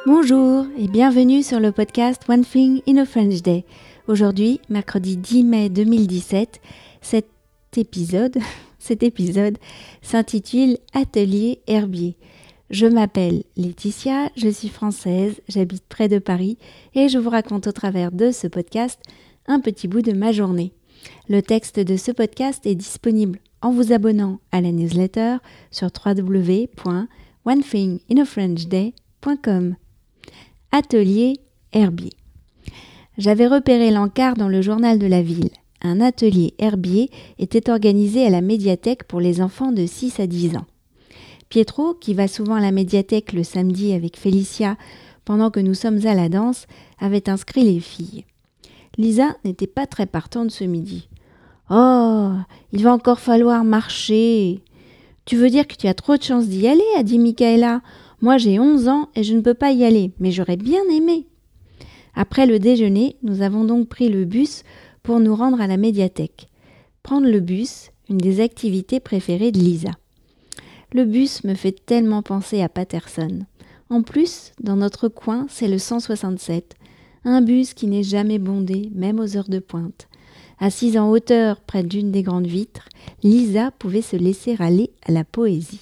Bonjour et bienvenue sur le podcast One Thing in a French Day. Aujourd'hui, mercredi 10 mai 2017, cet épisode s'intitule Atelier herbier. Je m'appelle Laetitia, je suis française, j'habite près de Paris et je vous raconte au travers de ce podcast un petit bout de ma journée. Le texte de ce podcast est disponible en vous abonnant à la newsletter sur www.onethinginafrenchday.com. Atelier herbier. J'avais repéré l'encart dans le journal de la ville. Un atelier herbier était organisé à la médiathèque pour les enfants de 6 à 10 ans. Pietro, qui va souvent à la médiathèque le samedi avec Félicia pendant que nous sommes à la danse, avait inscrit les filles. Lisa n'était pas très partante ce midi. « Oh, il va encore falloir marcher. »« Tu veux dire que tu as trop de chance d'y aller ?» a dit Michaela. « Moi j'ai 11 ans et je ne peux pas y aller, mais j'aurais bien aimé. » Après le déjeuner, nous avons donc pris le bus pour nous rendre à la médiathèque. Prendre le bus, une des activités préférées de Lisa. Le bus me fait tellement penser à Paterson. En plus, dans notre coin, c'est le 167, un bus qui n'est jamais bondé, même aux heures de pointe. Assise en hauteur près d'une des grandes vitres, Lisa pouvait se laisser aller à la poésie.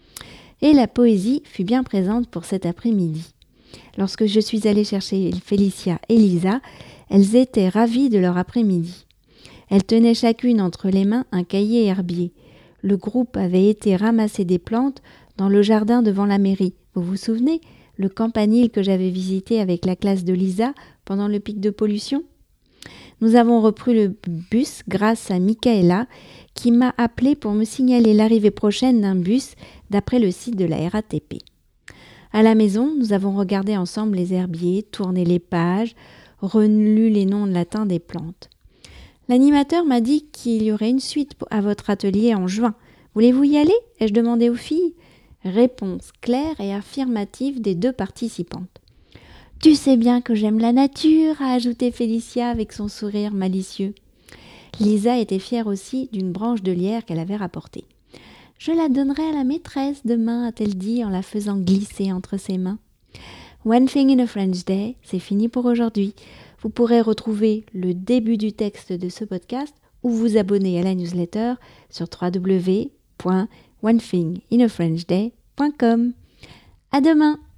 Et la poésie fut bien présente pour cet après-midi. Lorsque je suis allée chercher Félicia et Lisa, elles étaient ravies de leur après-midi. Elles tenaient chacune entre les mains un cahier herbier. Le groupe avait été ramasser des plantes dans le jardin devant la mairie. Vous vous souvenez, le campanile que j'avais visité avec la classe de Lisa pendant le pic de pollution ? Nous avons repris le bus grâce à Michaela qui m'a appelé pour me signaler l'arrivée prochaine d'un bus d'après le site de la RATP. À la maison, nous avons regardé ensemble les herbiers, tourné les pages, relu les noms latins des plantes. L'animateur m'a dit qu'il y aurait une suite à votre atelier en juin. Voulez-vous y aller ? Ai-je demandé aux filles ? Réponse claire et affirmative des deux participantes. Tu sais bien que j'aime la nature, a ajouté Félicia avec son sourire malicieux. Lisa était fière aussi d'une branche de lierre qu'elle avait rapportée. Je la donnerai à la maîtresse demain, a-t-elle dit en la faisant glisser entre ses mains. One Thing in a French Day, c'est fini pour aujourd'hui. Vous pourrez retrouver le début du texte de ce podcast ou vous abonner à la newsletter sur www.onethinginafrenchday.com. À demain!